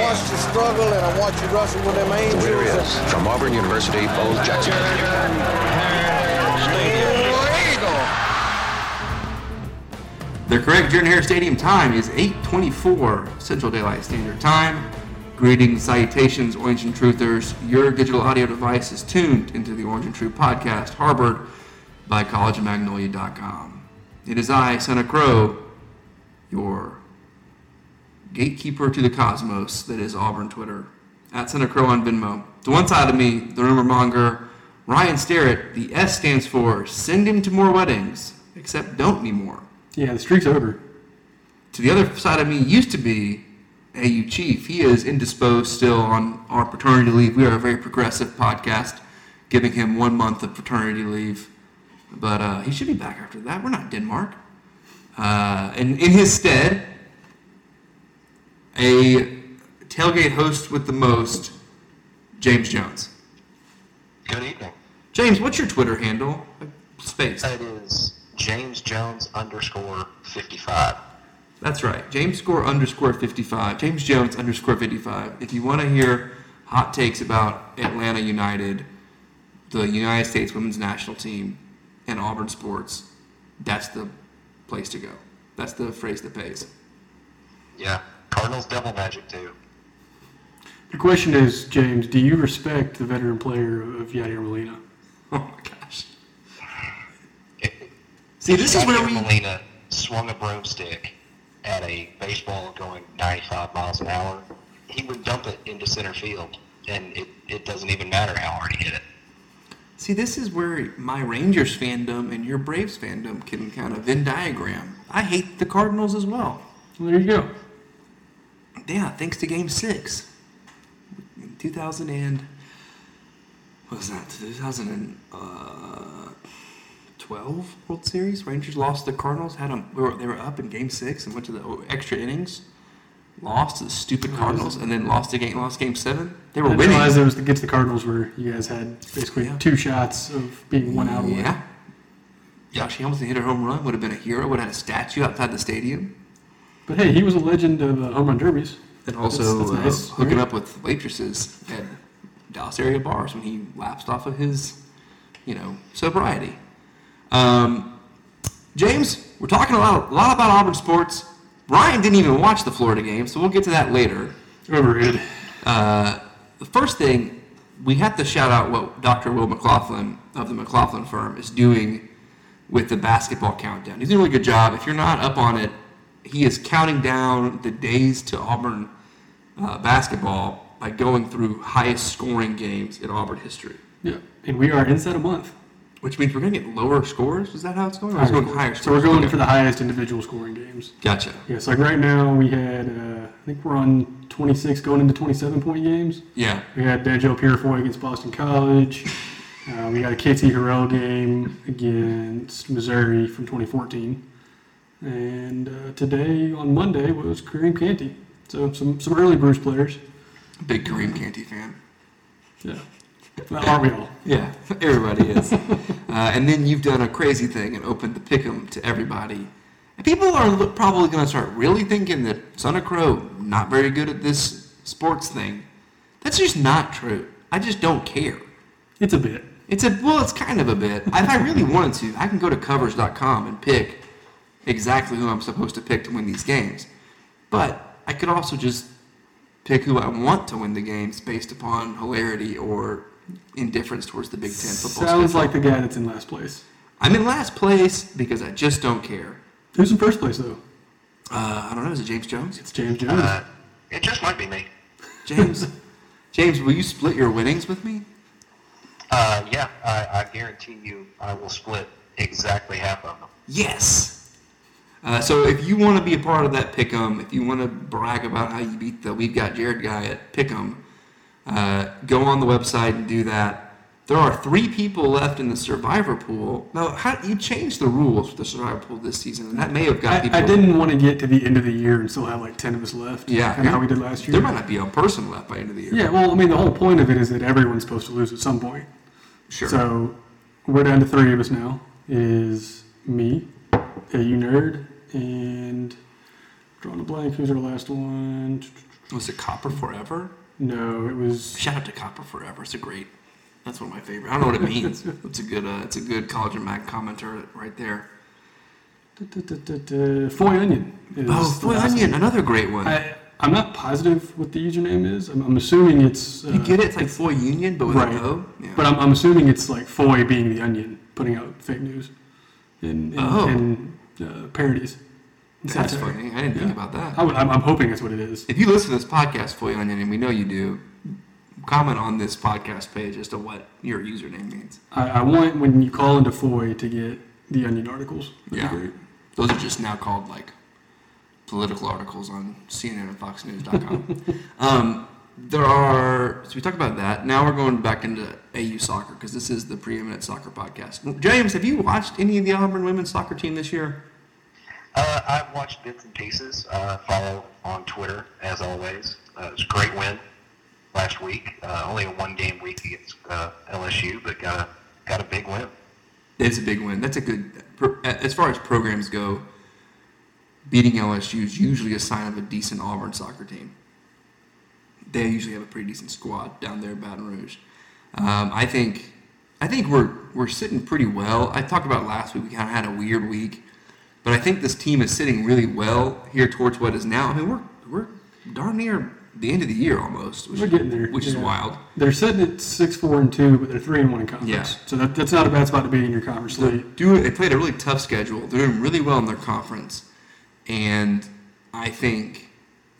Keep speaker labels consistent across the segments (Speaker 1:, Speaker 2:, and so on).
Speaker 1: watched you struggle, and I watched you wrestle with them angels.
Speaker 2: The winner is, from Auburn University, Bo Jackson.
Speaker 3: The correct Jordan-Hare Stadium time is 8:24 Central Daylight Standard Time. Greetings, salutations, Orange and Truthers. Your digital audio device is tuned into the Orange and Truth podcast, harbored by collegeofmagnolia.com. It is I, Santa Crow, your gatekeeper to the cosmos that is Auburn Twitter, at Santa Crow on Venmo. To one side of me, the rumor monger, Ryan Sterrett. The S stands for send him to more weddings, except don't anymore.
Speaker 4: Yeah, the streak's over.
Speaker 3: To the other side of me used to be AU Chief. He is indisposed still on our paternity leave. We are a very progressive podcast, giving him 1 month of paternity leave. But he should be back after that. We're not Denmark. And in his stead, a tailgate host with the most, James Jones.
Speaker 5: Good evening.
Speaker 3: James, what's your Twitter handle? Space.
Speaker 5: It is James Jones _55.
Speaker 3: That's right. James _55. James Jones _55. If you want to hear hot takes about Atlanta United, the United States women's national team, and Auburn sports, that's the place to go. That's the phrase that pays.
Speaker 5: Yeah. Cardinals devil magic too.
Speaker 4: The question is, James, do you respect the veteran player of Yadier Molina?
Speaker 3: Oh my gosh. See, this is where
Speaker 5: Molina swung a broomstick at a baseball going 95 miles an hour. He would dump it into center field, and it doesn't even matter how hard he hit it.
Speaker 3: See, this is where my Rangers fandom and your Braves fandom can kind of Venn diagram. I hate the Cardinals as well.
Speaker 4: Well, there you go.
Speaker 3: Yeah, thanks to Game 6. In 2012 World Series, Rangers lost to the Cardinals. They were up in Game 6 and went to the extra innings. Lost to the stupid Cardinals, and then lost Game 7. They were winning.
Speaker 4: I realized it was against the Cardinals where you guys had basically 2 shots of being 1 out away.
Speaker 3: Yeah. Josh Hamilton hit a home run, would have been a hero, would have had a statue outside the stadium.
Speaker 4: But hey, he was a legend of home run derbies.
Speaker 3: And also
Speaker 4: that's nice.
Speaker 3: Hooking up with waitresses at Dallas area bars when he lapsed off of his, sobriety. James, we're talking a lot about Auburn sports. Ryan didn't even watch the Florida game, so we'll get to that later.
Speaker 4: Overrated.
Speaker 3: The first thing, we have to shout out what Dr. Will McLaughlin of the McLaughlin firm is doing with the basketball countdown. He's doing a really good job. If you're not up on it, he is counting down the days to Auburn basketball by going through highest scoring games in Auburn history.
Speaker 4: Yeah, and we are inside a month.
Speaker 3: Which means we're going to get lower scores? Is that how it's going? Or is it going higher scores?
Speaker 4: So we're going for the highest individual scoring games.
Speaker 3: Gotcha.
Speaker 4: Yeah, so like right now we had, I think we're on 26 going into 27-point games.
Speaker 3: Yeah.
Speaker 4: We had D'Angelo Purifoy against Boston College. We got a KT Harrell game against Missouri from 2014. And today, on Monday, was Kareem Canty. So some early Bruce players.
Speaker 3: Big Kareem Canty fan.
Speaker 4: Yeah. Well, aren't we all?
Speaker 3: Yeah, everybody is. And then you've done a crazy thing and opened the pick'em to everybody. And people are probably going to start really thinking that Santa Crow not very good at this sports thing. That's just not true. I just don't care.
Speaker 4: It's a bit.
Speaker 3: It's kind of a bit. If I really wanted to, I can go to covers.com and pick exactly who I'm supposed to pick to win these games. But I could also just pick who I want to win the games based upon hilarity or indifference towards the Big Ten football
Speaker 4: Sounds
Speaker 3: schedule.
Speaker 4: like the guy that's in last place.
Speaker 3: I'm in last place because I just don't care.
Speaker 4: Who's in first place, though?
Speaker 3: I don't know. Is it James Jones?
Speaker 4: It's James Jones.
Speaker 5: It just might be me.
Speaker 3: James, will you split your winnings with me?
Speaker 5: Yeah, I guarantee you I will split exactly half of them.
Speaker 3: Yes. So if you want to be a part of that pick'em, if you want to brag about how you beat the We've Got Jared guy at pick'em, go on the website and do that. There are 3 people left in the Survivor pool. Now, you changed the rules for the Survivor pool this season, and that may have got people...
Speaker 4: I didn't want to get to the end of the year and still have like 10 of us left.
Speaker 3: Yeah.
Speaker 4: Kind of how we did last year.
Speaker 3: There might not be a person left by the end of the year.
Speaker 4: Yeah, well, I mean, the whole point of it is that everyone's supposed to lose at some point.
Speaker 3: Sure.
Speaker 4: So we're down to 3 of us now. Is me, AU Nerd, and Drawing a blank. Who's our last one?
Speaker 3: Was it Copper Forever?
Speaker 4: No, it was.
Speaker 3: Shout out to Copper Forever. That's one of my favorite. I don't know what it means. It's a good College and Mag commenter right there.
Speaker 4: Foy Onion.
Speaker 3: Foy Onion, another great one.
Speaker 4: I'm not positive what the username is. I'm assuming it's.
Speaker 3: You get it? It's like Foy Union, but with
Speaker 4: right.
Speaker 3: an O? Yeah.
Speaker 4: But I'm assuming it's like Foy being the Onion, putting out fake news and parodies.
Speaker 3: That's funny. I didn't think about that.
Speaker 4: I'm hoping that's what it is.
Speaker 3: If you listen to this podcast, Foy Onion, and we know you do, comment on this podcast page as to what your username means.
Speaker 4: I want, when you call into Foy, to get the Onion articles. That'd be great.
Speaker 3: Those are just now called like political articles on CNN and FoxNews.com. So we talked about that. Now we're going back into AU soccer because this is the preeminent soccer podcast. James, have you watched any of the Auburn women's soccer team this year?
Speaker 5: I've watched bits and pieces. Follow on Twitter, as always. It was a great win last week. Only a one-game week against LSU, but got a big win.
Speaker 3: It's a big win. That's a good. As far as programs go, beating LSU is usually a sign of a decent Auburn soccer team. They usually have a pretty decent squad down there in Baton Rouge. I think we're sitting pretty well. I talked about last week. We kind of had a weird week. But I think this team is sitting really well here towards what is now. I mean, we're darn near the end of the year almost.
Speaker 4: We're getting there,
Speaker 3: which is wild.
Speaker 4: They're sitting at 6-4-2, but they're 3-1 in conference.
Speaker 3: Yeah.
Speaker 4: So that's not a bad spot to be in your conference league.
Speaker 3: They played a really tough schedule. They're doing really well in their conference, and I think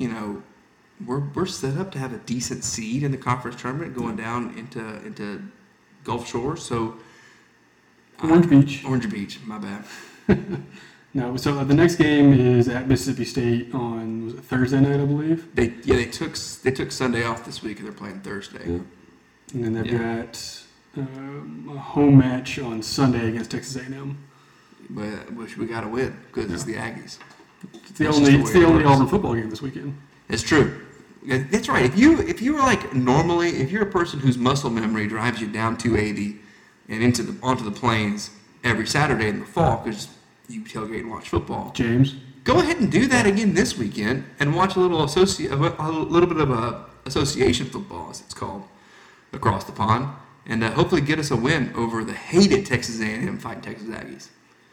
Speaker 3: we're set up to have a decent seed in the conference tournament going down into Gulf Shores. So
Speaker 4: Orange
Speaker 3: Beach. My bad.
Speaker 4: No, so the next game is at Mississippi State on Thursday night, I believe.
Speaker 3: They took Sunday off this week and they're playing Thursday.
Speaker 4: Yeah. And then they've got a home match on Sunday against Texas A&M.
Speaker 3: Which we got to win because it's the Aggies.
Speaker 4: It's the only Auburn football game this weekend.
Speaker 3: It's true. That's right. If you were like normally, if you're a person whose muscle memory drives you down 280 and onto the plains every Saturday in the fall because you tailgate and watch football.
Speaker 4: James,
Speaker 3: go ahead and do that again this weekend and watch a little bit of association football, as it's called, across the pond, and hopefully get us a win over the hated Texas A&M fighting Texas Aggies.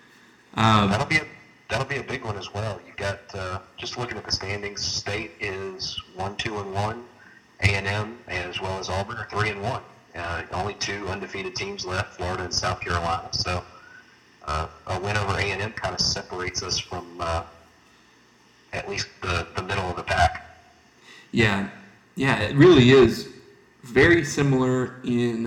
Speaker 5: That'll be a big one as well. You got just looking at the standings. State is 1-2-1. A&M as well as Auburn are 3-1. Only two undefeated teams left: Florida and South Carolina. So. A win over A&M kind of separates us from at least the middle of the pack.
Speaker 3: Yeah, it really is very similar in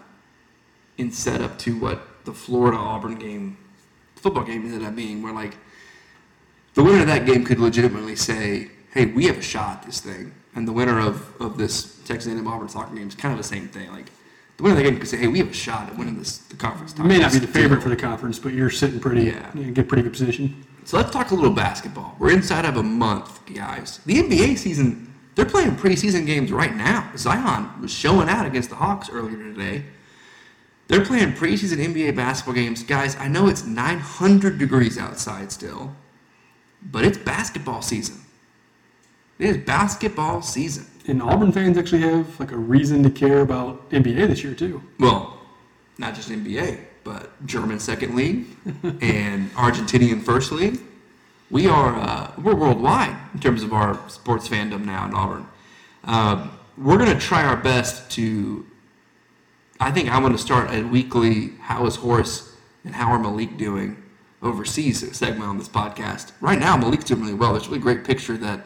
Speaker 3: setup to what the Florida Auburn football game ended up being, where like the winner of that game could legitimately say, "Hey, we have a shot at this thing," and the winner of this Texas A&M Auburn soccer game is kind of the same thing, like. The winner of the game could say, "Hey, we have a shot at winning the conference."
Speaker 4: You may not be the favorite for the conference, but you're sitting pretty good position.
Speaker 3: So let's talk a little basketball. We're inside of a month, guys. The NBA season, they're playing preseason games right now. Zion was showing out against the Hawks earlier today. They're playing preseason NBA basketball games. Guys, I know it's 900 degrees outside still, but it's basketball season. It is basketball season.
Speaker 4: And Auburn fans actually have like a reason to care about NBA this year too.
Speaker 3: Well, not just NBA, but German second league and Argentinian first league. We're worldwide in terms of our sports fandom now in Auburn. We're going to try our best to. I think I'm going to start a weekly "How is Horace and how are Malik doing?" overseas segment on this podcast. Right now, Malik's doing really well. There's a really great picture that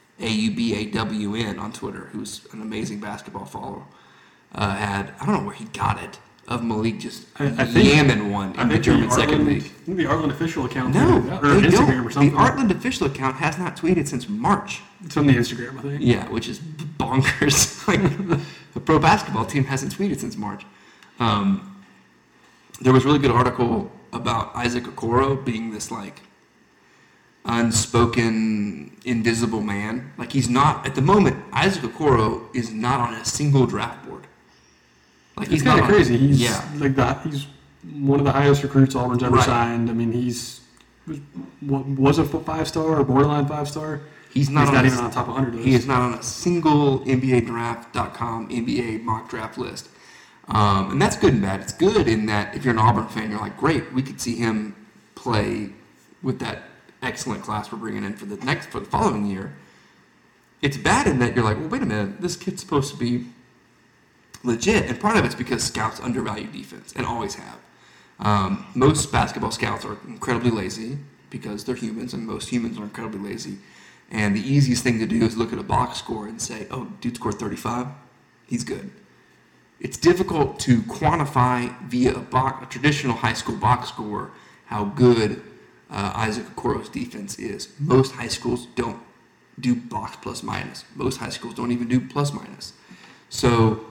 Speaker 3: AUBAWN on Twitter, who's an amazing basketball follower, had. I don't know where he got it, of Malik just yamming one in the German second league.
Speaker 4: I think the Artland official account.
Speaker 3: No,
Speaker 4: or
Speaker 3: they
Speaker 4: Instagram
Speaker 3: don't.
Speaker 4: or something.
Speaker 3: The Artland official account has not tweeted since March.
Speaker 4: It's on the Instagram, I think.
Speaker 3: Yeah, which is bonkers. Like the pro basketball team hasn't tweeted since March. There was a really good article about Isaac Okoro being this like unspoken, invisible man. Like he's not at the moment. Isaac Okoro is not on a single draft board. Like
Speaker 4: he's kind of crazy. He's one of the highest recruits Auburn's ever signed. I mean, he's was a 5-star or borderline 5-star.
Speaker 3: He's not
Speaker 4: even on the top 100 list.
Speaker 3: He is not on a single NBADraft.com NBA mock draft list. And that's good and bad. It's good in that if you're an Auburn fan, you're like, great, we could see him play with that excellent class we're bringing in for the following year. It's bad in that you're like, well, wait a minute, this kid's supposed to be legit. And part of it's because scouts undervalue defense and always have. Most basketball scouts are incredibly lazy because they're humans, and most humans are incredibly lazy. And the easiest thing to do is look at a box score and say, oh, dude scored 35. He's good. It's difficult to quantify via a traditional high school box score how good Isaac Okoro's defense is. Most high schools don't do box plus minus. Most high schools don't even do plus minus. So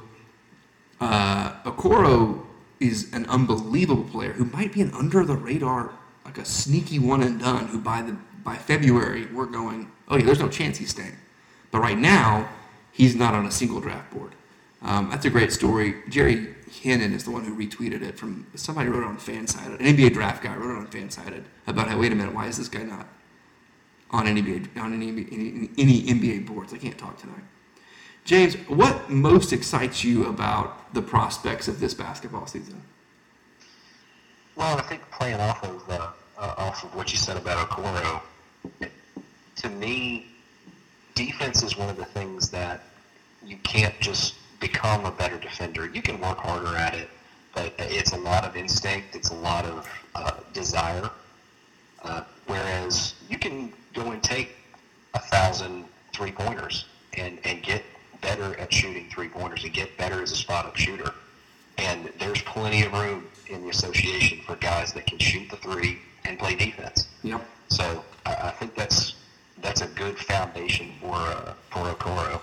Speaker 3: Okoro is an unbelievable player who might be an under the radar, like a sneaky one and done, who by February we're going, oh yeah, there's no chance he's staying. But right now, he's not on a single draft board. That's a great story. Jerry Hannon is the one who retweeted it from somebody wrote it on Fansided. An NBA draft guy wrote it on Fansided about how, wait a minute, why is this guy not on any NBA boards? I can't talk tonight. James, what most excites you about the prospects of this basketball season?
Speaker 5: Well, I think playing off of what you said about Okoro, to me, defense is one of the things that you can't just become a better defender. You can work harder at it, but it's a lot of instinct. It's a lot of desire. Whereas you can go and take 1,000 3-pointers and get better at shooting 3-pointers and get better as a spot-up shooter. And there's plenty of room in the association for guys that can shoot the three and play defense.
Speaker 3: Yep.
Speaker 5: So I think that's a good foundation for Okoro.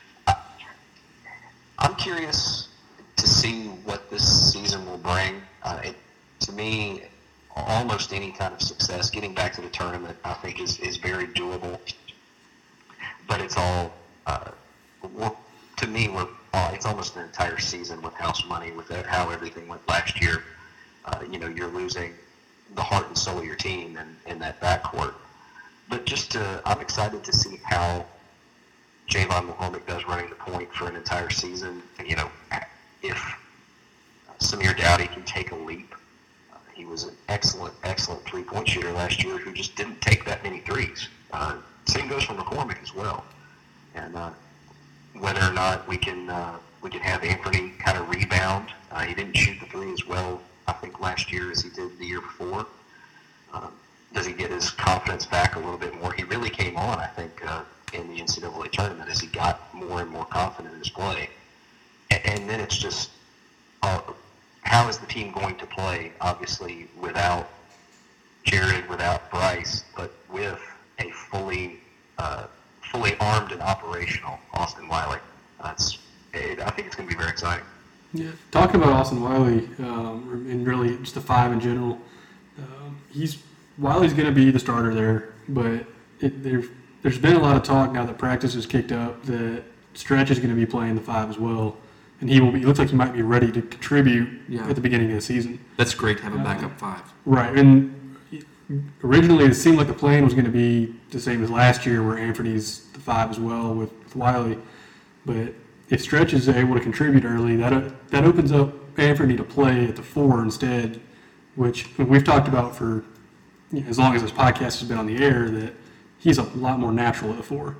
Speaker 5: I'm curious to see what this season will bring. To me, almost any kind of success, getting back to the tournament, I think is very doable. But it's all, to me, it's almost an entire season with house money, with how everything went last year. You're losing the heart and soul of your team in that backcourt. But I'm excited to see how Javon McCormick does running the point for an entire season. If Samir Dowdy can take a leap, he was an excellent 3-point shooter last year who just didn't take that many threes. Same goes for McCormick as well. And whether or not we can have Anthony kind of rebound, he didn't shoot the three as well, I think, last year as he did the year before. Does he get his confidence back a little bit more? He really came on, I think, in the NCAA tournament as he got more and more confident in his play. And then it's just, how is the team going to play, obviously, without Jared, without Bryce, but with a fully armed and operational Austin Wiley? I think it's going to be very exciting.
Speaker 4: Yeah, talking about Austin Wiley, and really just the five in general, Wiley's going to be the starter there, but there's been a lot of talk now that practice has kicked up that Stretch is going to be playing the five as well, and he looks like he might be ready to contribute at the beginning of the season.
Speaker 3: That's great to have a backup five.
Speaker 4: Right, and originally it seemed like the plan was going to be the same as last year where Anthony's the five as well with Wiley, but if Stretch is able to contribute early, that opens up Anthony to play at the four instead, which we've talked about for as long as this podcast has been on the air, that he's a lot more natural at the four.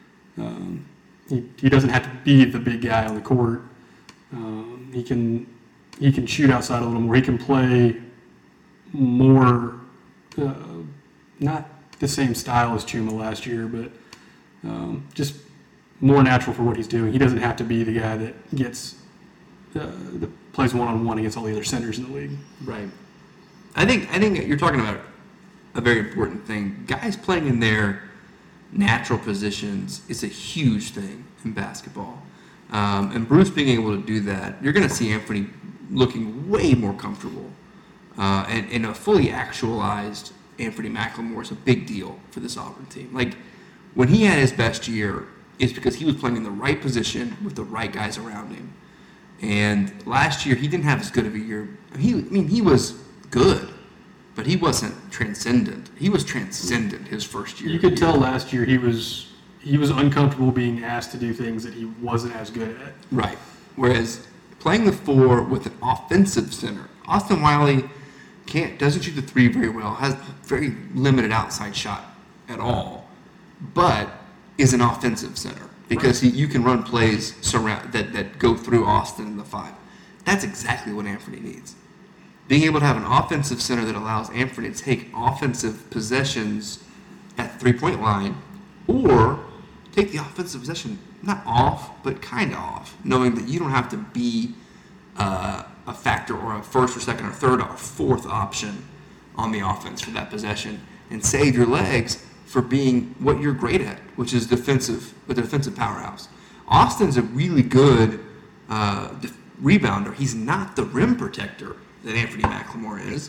Speaker 4: He doesn't have to be the big guy on the court. He can shoot outside a little more. He can play more, not the same style as Chuma last year, but just more natural for what he's doing. He doesn't have to be the guy that that plays one-on-one against all the other centers in the league.
Speaker 3: Right. I think you're talking about a very important thing. Guys playing in their natural positions is a huge thing in basketball. And Bruce being able to do that, you're going to see Anthony looking way more comfortable. And a fully actualized Anthony McLemore is a big deal for this Auburn team. Like, when he had his best year, it's because he was playing in the right position with the right guys around him. And last year, he didn't have as good of a year. He was good, but he wasn't transcendent. He was transcendent his first year.
Speaker 4: You could tell last year he was uncomfortable being asked to do things that he wasn't as good at.
Speaker 3: Right. Whereas playing the 4 with an offensive center, Austin Wiley doesn't shoot the 3 very well, has very limited outside shot at all, but is an offensive center because you can run plays that go through Austin in the 5. That's exactly what Anthony needs. Being able to have an offensive center that allows Anthony to take offensive possessions at the three-point line, or take the offensive possession not off, but kind of off, knowing that you don't have to be a factor or a first or second or third or fourth option on the offense for that possession, and save your legs for being what you're great at, which is a defensive powerhouse. Austin's a really good rebounder. He's not the rim protector that Anthony McLemore is.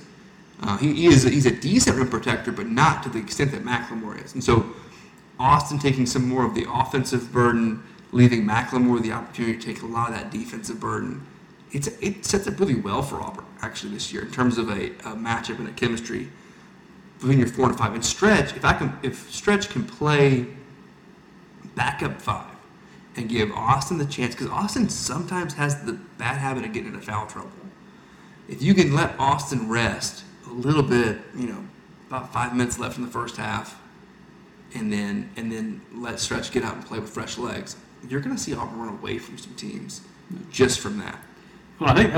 Speaker 3: He's a decent rim protector, but not to the extent that McLemore is. And so Austin taking some more of the offensive burden, leaving McLemore the opportunity to take a lot of that defensive burden. It sets up really well for Auburn, actually, this year in terms of a matchup and a chemistry between your 4 and 5. And Stretch, if Stretch can play backup 5 and give Austin the chance, because Austin sometimes has the bad habit of getting into foul trouble. If you can let Austin rest a little bit, about 5 minutes left in the first half, and then let Stretch get out and play with fresh legs, you're going to see Auburn run away from some teams just from that.
Speaker 4: Well, I think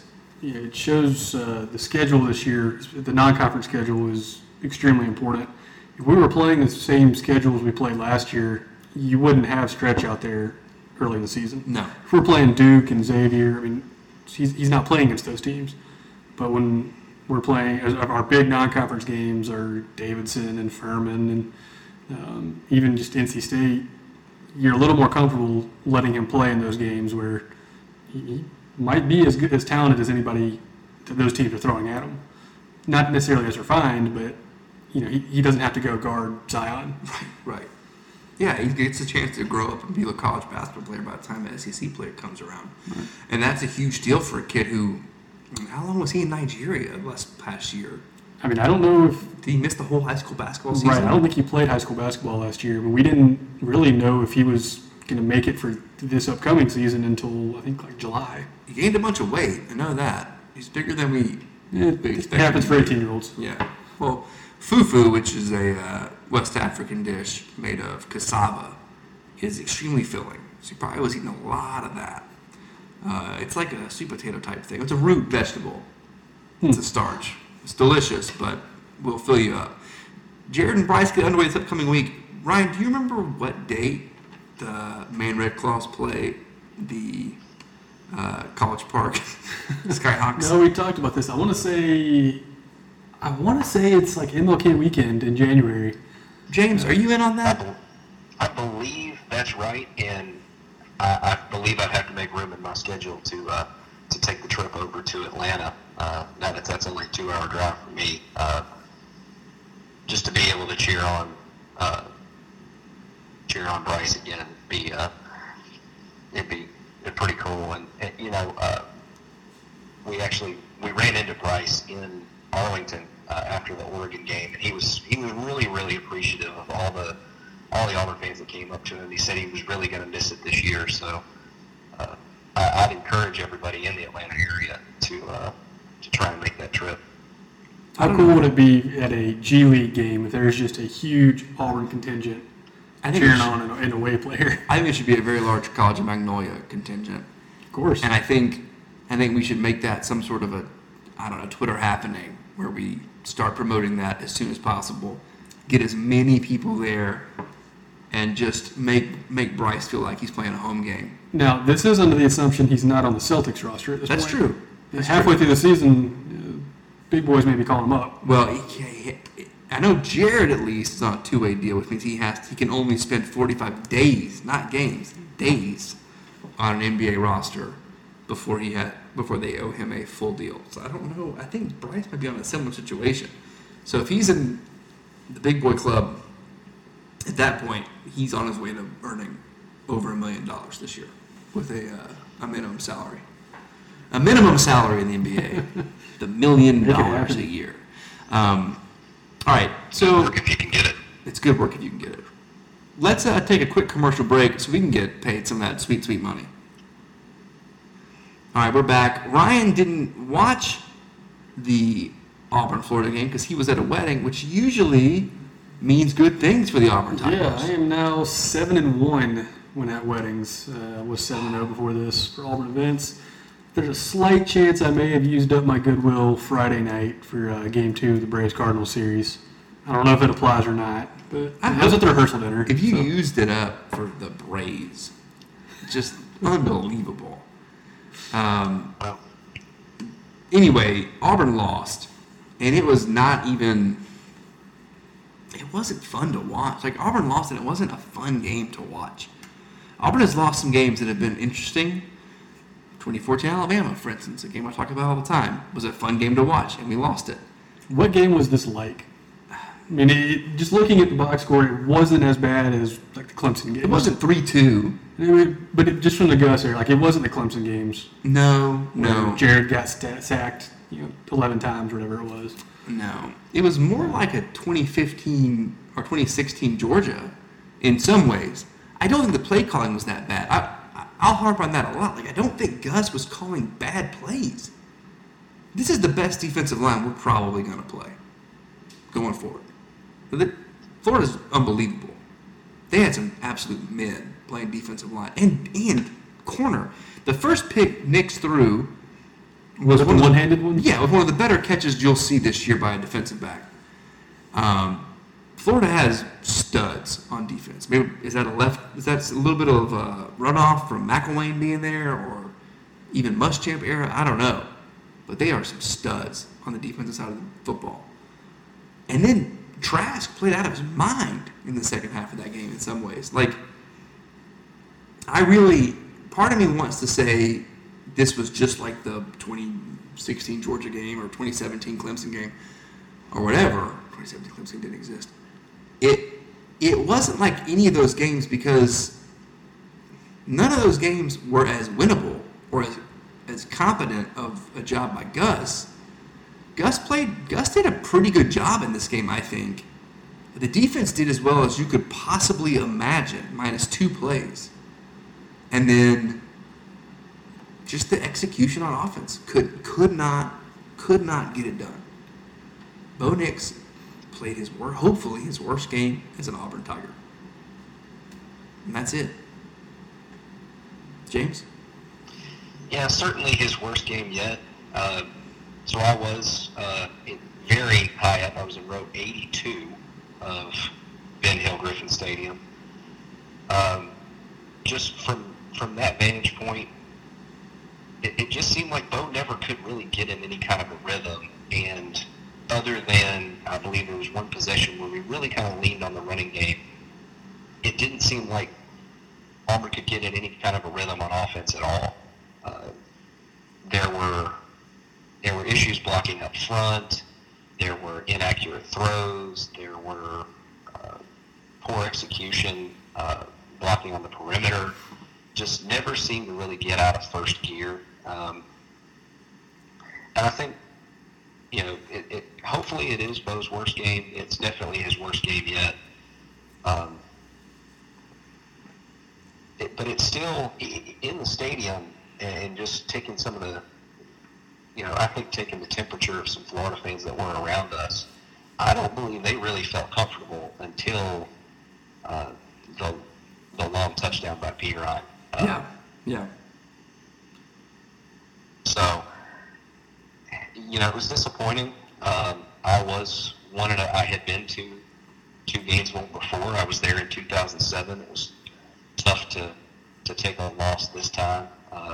Speaker 4: it shows the schedule this year. The non-conference schedule is extremely important. If we were playing the same schedule as we played last year, you wouldn't have Stretch out there early in the season.
Speaker 3: No.
Speaker 4: If we're playing Duke and Xavier, he's not playing against those teams. But when we're playing, our big non-conference games are Davidson and Furman and even just NC State, you're a little more comfortable letting him play in those games where he might be as talented as anybody that those teams are throwing at him. Not necessarily as refined, but he doesn't have to go guard Zion.
Speaker 3: Right. Yeah, he gets a chance to grow up and be a college basketball player by the time the SEC player comes around. Right. And that's a huge deal for a kid who, how long was he in Nigeria last past year?
Speaker 4: I don't know if...
Speaker 3: Did he miss the whole high school basketball season?
Speaker 4: Right, I don't think he played high school basketball last year, but we didn't really know if he was going to make it for this upcoming season until, I think, July.
Speaker 3: He gained a bunch of weight. I know that. He's bigger than we
Speaker 4: expected. It happens for 18-year-olds.
Speaker 3: Yeah. Well, fufu, which is a West African dish made of cassava, is extremely filling. So he probably was eating a lot of that. It's like a sweet potato type thing. It's a root vegetable. It's a starch. It's delicious, but will fill you up. Jared and Bryce get underway this upcoming week. Ryan, do you remember what date the Maine Red Claws play the College Park Skyhawks?
Speaker 4: No, we talked about this. I want to say it's like MLK weekend in January.
Speaker 3: James, are you in on that?
Speaker 5: I believe that's right, and I believe I'd have to make room in my schedule to take the trip over to Atlanta. Now that's only a 2-hour drive for me, just to be able to cheer on Bryce again. It'd be pretty cool. And we ran into Bryce in Arlington after the Oregon game, and he was really, really appreciative of all the Auburn fans that came up to him. He said he was really going to miss it this year. So I'd encourage everybody in the Atlanta area to try and make that trip.
Speaker 4: How cool would it be at a G League game if there's just a huge Auburn contingent cheering on an away player?
Speaker 3: I think it should be a very large College of Magnolia contingent.
Speaker 4: Of course.
Speaker 3: And I think we should make that some sort of Twitter happening where we start promoting that as soon as possible. Get as many people there and just make Bryce feel like he's playing a home game.
Speaker 4: Now, this is under the assumption he's not on the Celtics roster at this point.
Speaker 3: That's true.
Speaker 4: Halfway through the season, big boys may be calling him up.
Speaker 3: Well, I know Jared at least is on a 2-way deal, which means he can only spend 45 days, not games, days on an NBA roster before they owe him a full deal. So I don't know. I think Bryce might be on a similar situation. So if he's in the big boy club, at that point, he's on his way to earning over $1 million this year with a minimum salary. A minimum salary in the NBA, the $1 million a year. All right, so
Speaker 5: Work if you can get it.
Speaker 3: it's good work if you can get it. Let's take a quick commercial break so we can get paid some of that sweet, sweet money. All right, we're back. Ryan didn't watch the Auburn-Florida game because he was at a wedding, which usually means good things for the Auburn Tigers.
Speaker 4: Yeah, I am now 7-1 when at weddings. I was 7-0 before this for Auburn events. There's a slight chance I may have used up my goodwill Friday night for Game 2 of the Braves-Cardinals series. I don't know if it applies or not, but it was at the rehearsal dinner.
Speaker 3: If you
Speaker 4: so.
Speaker 3: used it up for the Braves, just unbelievable.
Speaker 5: Well,
Speaker 3: Anyway, Auburn lost, and it was not even. It wasn't fun to watch. Like, Auburn lost, and it wasn't a fun game to watch. Auburn has lost some games that have been interesting. 2014 Alabama, for instance, a game I talk about all the time, was a fun game to watch, and we lost it.
Speaker 4: What game was this like? I mean, just looking at the box score, it wasn't as bad as like the Clemson game.
Speaker 3: It wasn't 3-2.
Speaker 4: Just from the Gus era, like it wasn't the Clemson games.
Speaker 3: No.
Speaker 4: where Jared got sacked, 11 times, or whatever it was.
Speaker 3: No. It was more like a 2015 or 2016 Georgia in some ways. I don't think the play calling was that bad. I'll harp on that a lot. Like, I don't think Gus was calling bad plays. This is the best defensive line we're probably going to play going forward. Florida's unbelievable. They had some absolute men playing defensive line and corner. The first pick Nix threw was
Speaker 4: the one-handed one?
Speaker 3: Yeah, it was one of the better catches you'll see this year by a defensive back. Florida has studs on defense. Maybe is that a little bit of runoff from McElwain being there, or even Muschamp era? I don't know, but they are some studs on the defensive side of the football. And then Trask played out of his mind in the second half of that game in some ways. Like, part of me wants to say this was just like the 2016 Georgia game or 2017 Clemson game or whatever. 2017 Clemson didn't exist. It wasn't like any of those games because none of those games were as winnable or as competent of a job by Gus. Gus did a pretty good job in this game, I think. The defense did as well as you could possibly imagine, minus 2 plays. And then just the execution on offense could not get it done. Bo Nix played hopefully his worst game as an Auburn Tiger. And that's it. James?
Speaker 5: Yeah, certainly his worst game yet. So I was very high up. I was in row 82 of Ben Hill Griffin Stadium. Just from that vantage point, it just seemed like Bo never could really get in any kind of a rhythm. And other than, I believe there was one possession where we really kind of leaned on the running game, it didn't seem like Auburn could get in any kind of a rhythm on offense at all. There were issues blocking up front. There were inaccurate throws. There were poor execution, blocking on the perimeter. Just never seemed to really get out of first gear. And I think, hopefully it is Bo's worst game. It's definitely his worst game yet. But it's still in the stadium and just taking some of the, I think taking the temperature of some Florida fans that were around us. I don't believe they really felt comfortable until the long touchdown by Perine.
Speaker 3: Yeah.
Speaker 5: So, it was disappointing. I was 1-0. I had been to Gainesville before. I was there in 2007. It was tough to take a loss this time.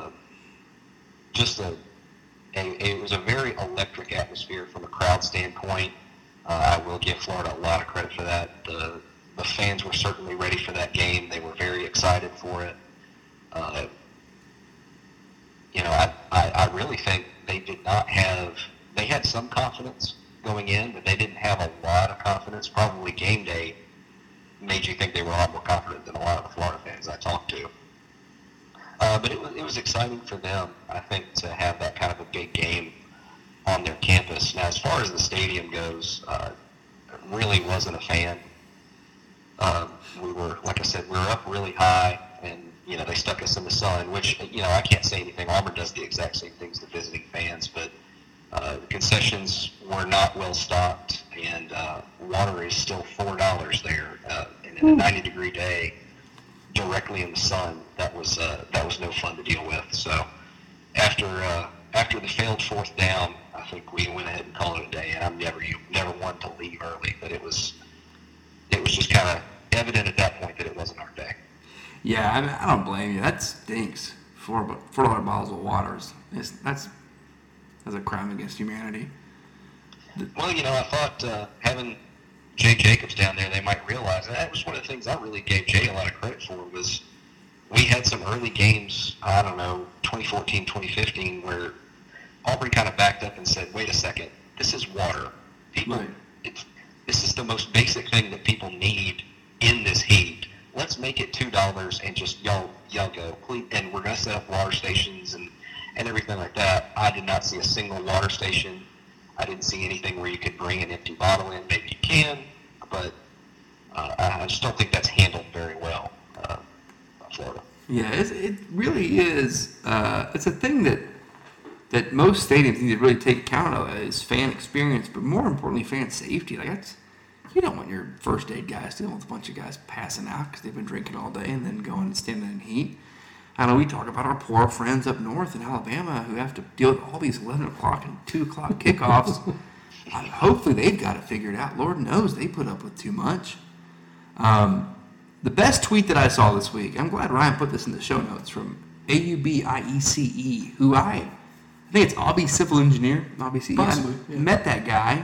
Speaker 5: It was a very electric atmosphere from a crowd standpoint. I will give Florida a lot of credit for that. The fans were certainly ready for that game. They were very excited for it. I really think they had some confidence going in, but they didn't have a lot of confidence. Probably game day made you think they were a lot more confident than a lot of the Florida fans I talked to. But it was exciting for them, I think, to have that kind of a big game on their campus. Now, as far as the stadium goes, really wasn't a fan. We were, like I said, we were up really high, and they stuck us in the sun. Which I can't say anything. Auburn does the exact same things to visiting fans, but the concessions were not well stocked, and water is still $4 there. And in a 90-degree day, directly in the sun, that was no fun to deal with. So after the failed fourth down, I think we went ahead and called it a day. And I'm never one to leave early, but it was just kind of evident at that point that it wasn't our day.
Speaker 3: Yeah, I mean, I don't blame you. That stinks. $4 bottles of water that's a crime against humanity.
Speaker 5: Well, I thought having Jay Jacobs down there, they might realize, and that was one of the things I really gave Jay a lot of credit for, was we had some early games, 2014, 2015, where Auburn kind of backed up and said, wait a second, this is water. This is the most basic thing that people need in this heat. Let's make it $2 and just y'all go, please. And we're going to set up water stations and everything like that. I did not see a single water station. I didn't see anything where you could bring an empty bottle in. Maybe you can, but I just don't think that's handled very well by Florida.
Speaker 3: Yeah, it really is. It's a thing that most stadiums need to really take account of is fan experience, but more importantly, fan safety. You don't want your first aid guys dealing with a bunch of guys passing out because they've been drinking all day and then going and standing in heat. I know we talk about our poor friends up north in Alabama who have to deal with all these 11 o'clock and 2 o'clock kickoffs. Hopefully they've got it figured out. Lord knows they put up with too much. The best tweet that I saw this week, I'm glad Ryan put this in the show notes, from AUBIECE, who I think it's Aubie Civil Engineer. Aubie CE.
Speaker 4: Possibly,
Speaker 3: I met that guy.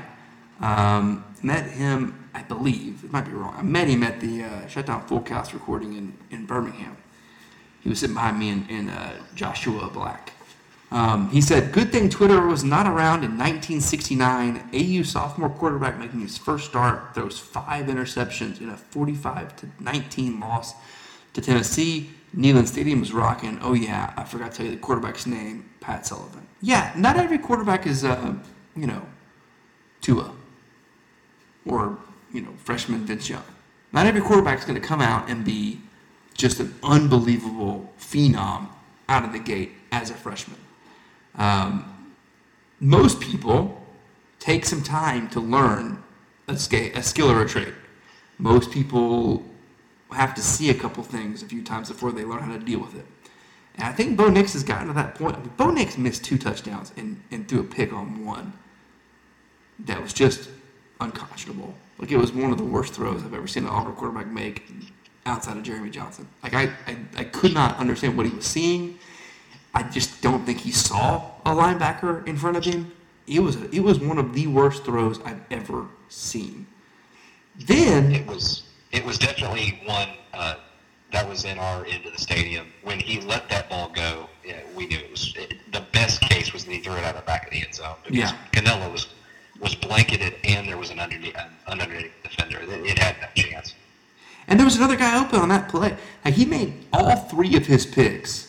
Speaker 3: Met him, I believe, it might be wrong. I met him at the Shutdown Fullcast recording in Birmingham. He was sitting behind me and Joshua Black. He said, good thing Twitter was not around in 1969. AU sophomore quarterback making his first start throws 5 interceptions in a 45-19 loss to Tennessee. Neyland Stadium was rocking. Oh, yeah, I forgot to tell you the quarterback's name, Pat Sullivan. Yeah, not every quarterback is, Tua or, freshman Vince Young. Not every quarterback is going to come out and be just an unbelievable phenom out of the gate as a freshman. Most people take some time to learn a skill or a trade. Most people have to see a couple things a few times before they learn how to deal with it. And I think Bo Nix has gotten to that point. Bo Nix missed 2 touchdowns and threw a pick on one that was just unconscionable. It was one of the worst throws I've ever seen an Auburn quarterback make outside of Jeremy Johnson. I could not understand what he was seeing. I just don't think he saw a linebacker in front of him. It was one of the worst throws I've ever seen. Then
Speaker 5: it was definitely one that was in our end of the stadium. When he let that ball go, we knew the best case was that he threw it out of the back of the end zone. Because Canelo was blanketed and there was an underneath defender. It had no chance.
Speaker 3: And there was another guy open on that play. He made all 3 of his picks.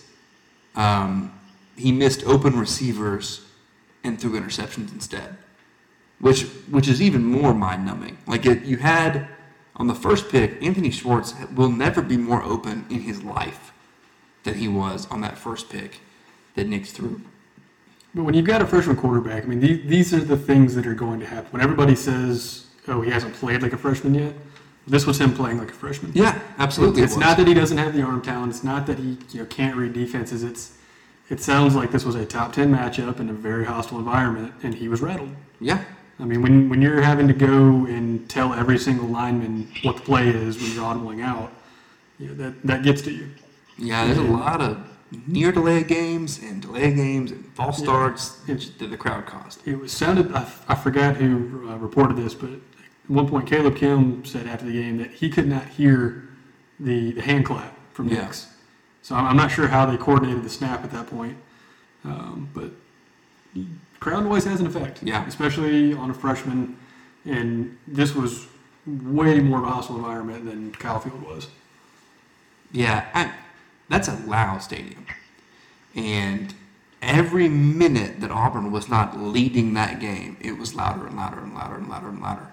Speaker 3: He missed open receivers and threw interceptions instead, which is even more mind-numbing. You had, on the first pick, Anthony Schwartz will never be more open in his life than he was on that first pick that Nix threw.
Speaker 4: But when you've got a freshman quarterback, these are the things that are going to happen. When everybody says, oh, he hasn't played like a freshman yet, this was him playing like a freshman.
Speaker 3: Yeah, absolutely.
Speaker 4: It's not that he doesn't have the arm talent. It's not that he can't read defenses. It sounds like this was a top 10 matchup in a very hostile environment, and he was rattled.
Speaker 3: Yeah.
Speaker 4: When you're having to go and tell every single lineman what the play is when you're audibling out, that gets to you.
Speaker 3: Yeah, there's a lot of near delay games and false starts that the crowd caused.
Speaker 4: It sounded, I forgot who reported this, but at one point Caleb Kim said after the game that he could not hear the hand clap from Nix. So I'm not sure how they coordinated the snap at that point, but crowd noise has an effect, especially on a freshman, and this was way more of a hostile environment than Kyle Field was.
Speaker 3: Yeah, that's a loud stadium, and every minute that Auburn was not leading that game, it was louder and louder and louder and louder and louder.